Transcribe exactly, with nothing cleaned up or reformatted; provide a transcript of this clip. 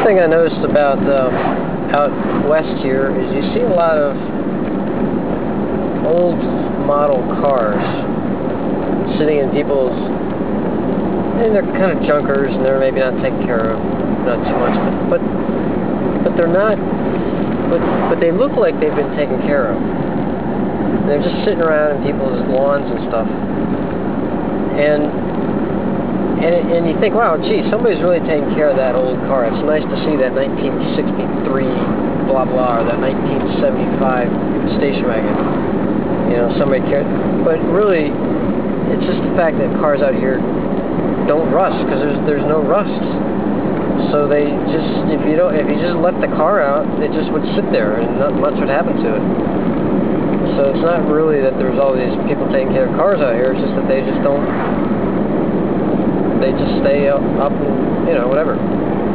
thing I noticed about um, out west here is you see a lot of old model cars sitting in people's, and they're kind of junkers and they're maybe not taken care of, not too much, but but, but they're not, but, but they look like they've been taken care of. And they're just sitting around in people's lawns and stuff. And And, it, and you think, wow, gee, somebody's really taking care of that old car. It's nice to see that nineteen sixty-three blah blah or that nineteen seventy-five station wagon. You know, somebody cared. But really, it's just the fact that cars out here don't rust because there's there's no rust. So they just if you don't if you just let the car out, it just would sit there and not much would happen to it. So it's not really that there's all these people taking care of cars out here. It's just that they just don't. They just stay up, up and, you know, whatever.